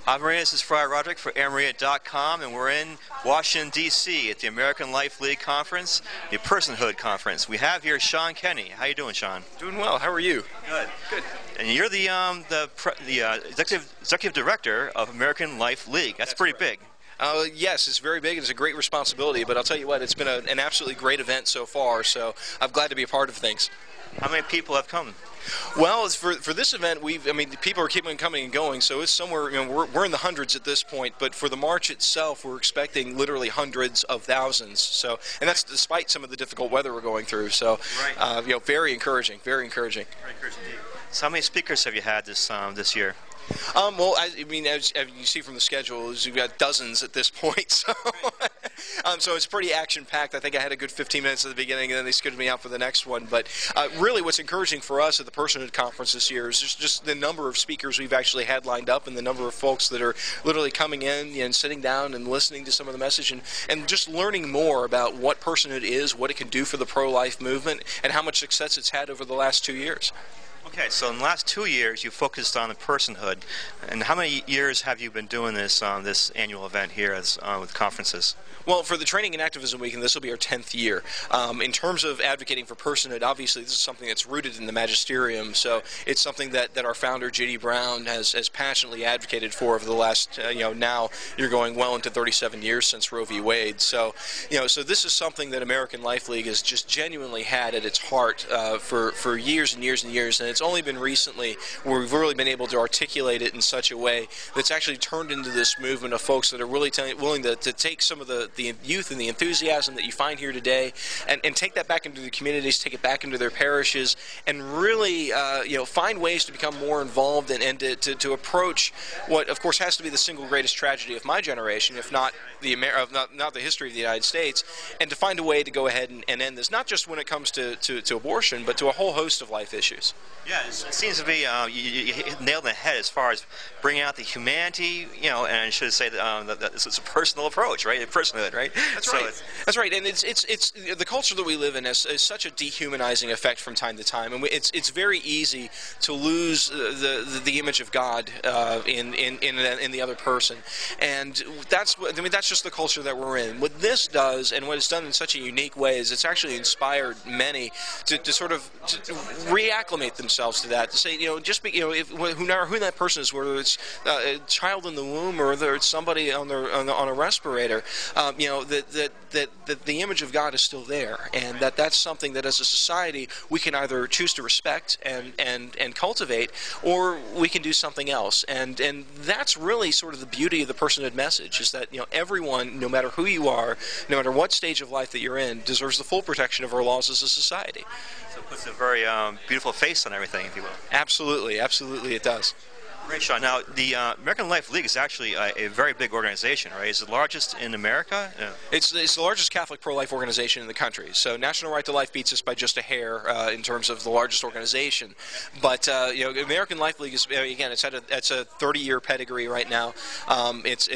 Hi Maria, this is Friar Roderick for AirMaria.com, and we're in Washington, D.C. at the American Life League Conference, the Personhood Conference. We have here Sean Kenny. How you doing, Sean? Doing well. How are you? Good. Good. And you're the executive director of American Life League. That's pretty big. Yes, it's very big. It's a great responsibility, but I'll tell you what, it's been an absolutely great event so far, so I'm glad to be a part of things. How many people have come? Well, for this event, people are keeping coming and going, so it's somewhere, we're in the hundreds at this point, but for the march itself, we're expecting literally hundreds of thousands, so, and that's despite some of the difficult weather we're going through, so, very encouraging, very encouraging. Very encouraging indeed. So how many speakers have you had this year? Well, as you see from the schedule, we've got dozens at this point, so so it's pretty action-packed. I think I had a good 15 minutes at the beginning, and then they scheduled me out for the next one. But really what's encouraging for us at the Personhood Conference this year is just the number of speakers we've actually had lined up and the number of folks that are literally coming in and sitting down and listening to some of the message and just learning more about what personhood is, what it can do for the pro-life movement, and how much success it's had over the last 2 years. Okay, so in the last 2 years, you focused on the personhood. And how many years have you been doing this annual event here with conferences? Well, for the Training and Activism Week, and this will be our 10th year, in terms of advocating for personhood, obviously this is something that's rooted in the magisterium, so it's something that our founder, J.D. Brown, has passionately advocated for over the last, now you're going well into 37 years since Roe v. Wade. So, so this is something that American Life League has just genuinely had at its heart for years and years and years, and it's only been recently where we've really been able to articulate it in such a way that's actually turned into this movement of folks that are really willing to take some of the youth and the enthusiasm that you find here today and take that back into the communities, take it back into their parishes, and really find ways to become more involved and to approach what, of course, has to be the single greatest tragedy of my generation, if not not the history of the United States, and to find a way to go ahead and end this, not just when it comes to abortion, but to a whole host of life issues. Yeah, it seems to be you nailed the head as far as bringing out the humanity, and I should say that it's a personal approach, right? A personhood, right? That's right. That's right, and it's the culture that we live in has such a dehumanizing effect from time to time, and it's very easy to lose the image of God in the other person, and that's just the culture that we're in. What this does, and what it's done in such a unique way, is it's actually inspired many to sort of reacclimate themselves to that, to say, just be, no matter who that person is, whether it's a child in the womb or whether it's somebody on a respirator, that the image of God is still there, and that's something that as a society we can either choose to respect and cultivate, or we can do something else, and that's really sort of the beauty of the personhood message, is that everyone, no matter who you are, no matter what stage of life that you're in, deserves the full protection of our laws as a society. So it puts a very beautiful face on everything, if you will. Absolutely, absolutely it does. Great, Sean. Now, the American Life League is actually a very big organization, right? It's the largest in America? Yeah. It's the largest Catholic pro-life organization in the country. So National Right to Life beats us by just a hair in terms of the largest organization. But, American Life League is, again, it's a 30-year pedigree right now. It's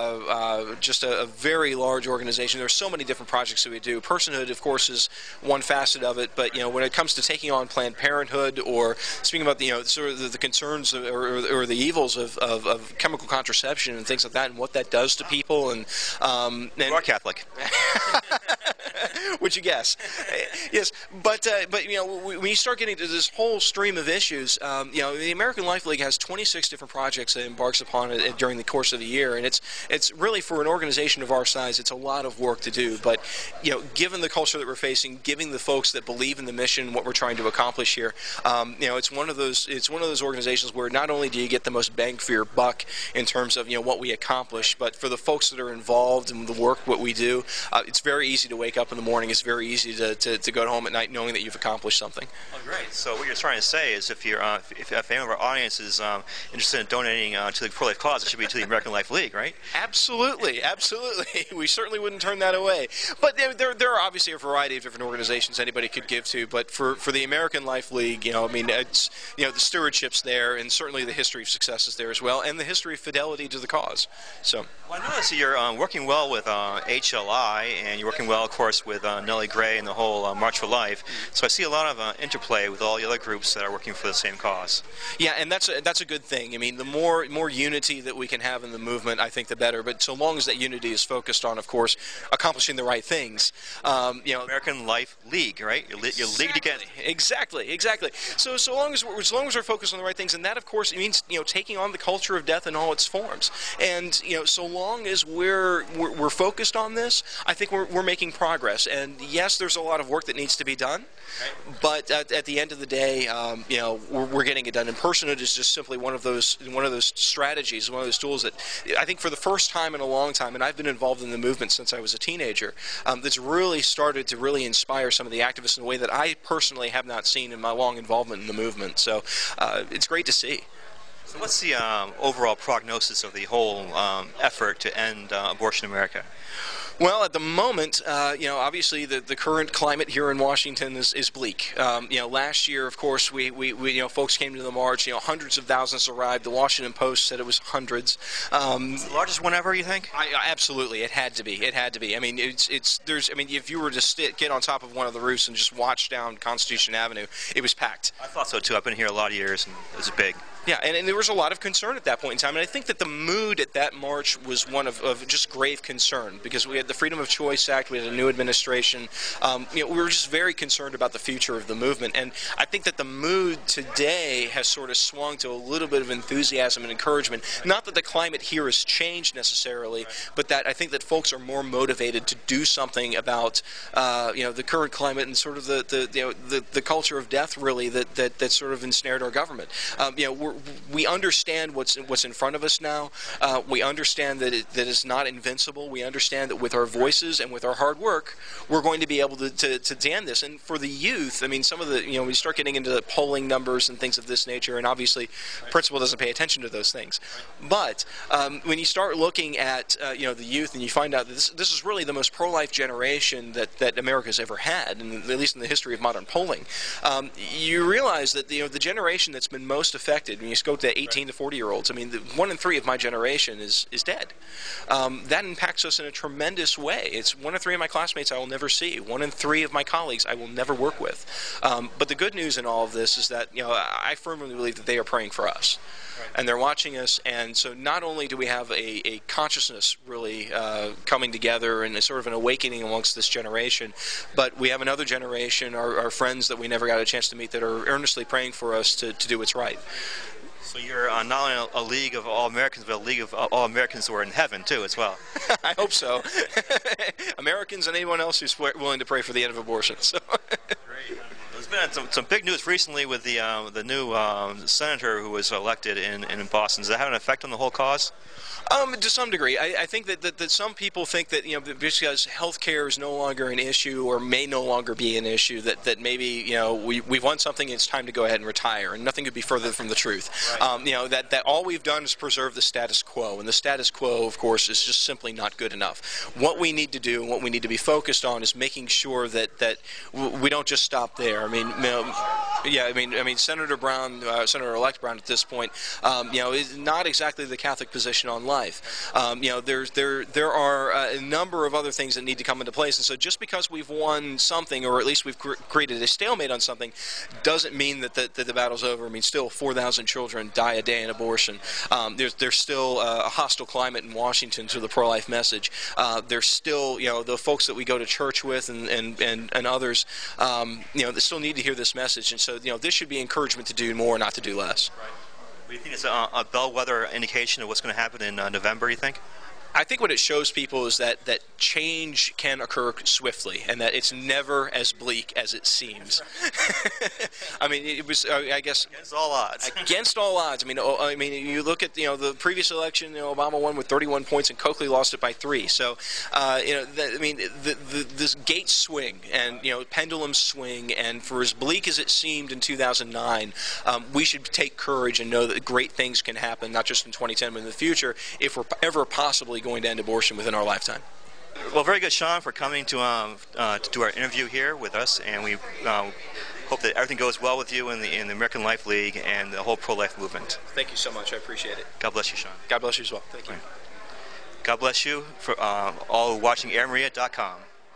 just a very large organization. There's so many different projects that we do. Personhood, of course, is one facet of it. But, when it comes to taking on Planned Parenthood or speaking about, sort of the concerns or the evils of chemical contraception and things like that, and what that does to people, and you are Catholic. Would you guess? Yes, but when you start getting to this whole stream of issues, the American Life League has 26 different projects that it embarks upon it during the course of the year, and it's really, for an organization of our size, it's a lot of work to do. But given the culture that we're facing, given the folks that believe in the mission, what we're trying to accomplish here, it's one of those organizations where not only do you get the most bang for your buck in terms of what we accomplish, but for the folks that are involved in the work, what we do, it's very easy to wake up in the morning. It's very easy to go home at night knowing that you've accomplished something. Oh, great. So what you're trying to say is, if any of our audience is interested in donating to the pro-life cause, it should be to the American Life League, right? Absolutely, absolutely. We certainly wouldn't turn that away. But there are obviously a variety of different organizations anybody could give to. But for the American Life League, it's the stewardship's there, and certainly the history of success is there as well, and the history of fidelity to the cause. So. Well, I notice that you're working well with HLI, and you're working well, of course, course, with Nellie Gray and the whole March for Life. So I see a lot of interplay with all the other groups that are working for the same cause. Yeah, and that's a good thing. I mean, the more unity that we can have in the movement, I think the better. But so long as that unity is focused on, of course, accomplishing the right things. American Life League, right? You're leagued together. Exactly. So long as we're focused on the right things, and that, of course, it means taking on the culture of death in all its forms. And so long as we're focused on this, I think we're making progress. And yes, there's a lot of work that needs to be done, but at the end of the day, we're getting it done. And personhood is just simply one of those strategies, one of those tools that I think for the first time in a long time, and I've been involved in the movement since I was a teenager, that's really started to really inspire some of the activists in a way that I personally have not seen in my long involvement in the movement. So it's great to see. So what's the overall prognosis of the whole effort to end abortion in America? Well, at the moment, obviously the current climate here in Washington is bleak. Last year, of course, we folks came to the march. Hundreds of thousands arrived. The Washington Post said it was hundreds. It's the largest one ever, you think? Absolutely, it had to be. It had to be. I mean, if you were to get on top of one of the roofs and just watch down Constitution Avenue, it was packed. I thought so too. I've been here a lot of years, and it was big. Yeah, and there was a lot of concern at that point in time, and I think that the mood at that march was one of just grave concern, because we had the Freedom of Choice Act, we had a new administration. We were just very concerned about the future of the movement, and I think that the mood today has sort of swung to a little bit of enthusiasm and encouragement. Not that the climate here has changed necessarily, but that I think that folks are more motivated to do something about the current climate and sort of the culture of death, really, that sort of ensnared our government. We understand what's in front of us now. We understand that it's not invincible. We understand that with our voices and with our hard work, we're going to be able to end this. And for the youth, I mean, some of the we start getting into the polling numbers and things of this nature, and obviously, principal doesn't pay attention to those things. But when you start looking at the youth, and you find out that this is really the most pro-life generation that America's ever had, and at least in the history of modern polling, you realize that the generation that's been most affected. When you go to 18 to 40-year-olds, I mean, 1 in 3 of my generation is dead. That impacts us in a tremendous way. It's 1 in 3 of my classmates I will never see. 1 in 3 of my colleagues I will never work with. But the good news in all of this is that I firmly believe that they are praying for us, and they're watching us. And so not only do we have a consciousness really coming together and a sort of an awakening amongst this generation, but we have another generation, our friends that we never got a chance to meet, that are earnestly praying for us to do what's right. So you're not only a league of all Americans, but a league of all Americans who are in heaven, too, as well. I hope so. Americans and anyone else who's willing to pray for the end of abortion. So. Great. There's been some big news recently with the new senator who was elected in Boston. Does that have an effect on the whole cause? To some degree. I think that some people think that because health care is no longer an issue, or may no longer be an issue, that maybe we've won something and it's time to go ahead and retire, and nothing could be further from the truth. Right. That all we've done is preserve the status quo, and the status quo, of course, is just simply not good enough. What we need to do and what we need to be focused on is making sure that we don't just stop there. I mean, Senator Brown, Senator-elect Brown, at this point, is not exactly the Catholic position on life. There are a number of other things that need to come into place, and so just because we've won something, or at least we've created a stalemate on something, doesn't mean that the battle's over. I mean, still 4,000 children die a day in abortion. There's still a hostile climate in Washington to the pro-life message. There's still the folks that we go to church with and others that still need to hear this message, and so this should be encouragement to do more, not to do less. Right. Do you think it's a bellwether indication of what's going to happen in November, you think? I think what it shows people is that change can occur swiftly, and that it's never as bleak as it seems. I mean, it was, I guess, against all odds. Against all odds. I mean, you look at the previous election. Obama won with 31 points, and Coakley lost it by 3. So, this gates swing and pendulums swing, and for as bleak as it seemed in 2009, we should take courage and know that great things can happen, not just in 2010, but in the future, if we're ever possibly going to end abortion within our lifetime. Well, very good, Sean, for coming to do our interview here with us, and we hope that everything goes well with you in the American Life League and the whole pro-life movement. Thank you so much. I appreciate it. God bless you, Sean. God bless you as well. Thank you. God bless you for all watching AirMaria.com.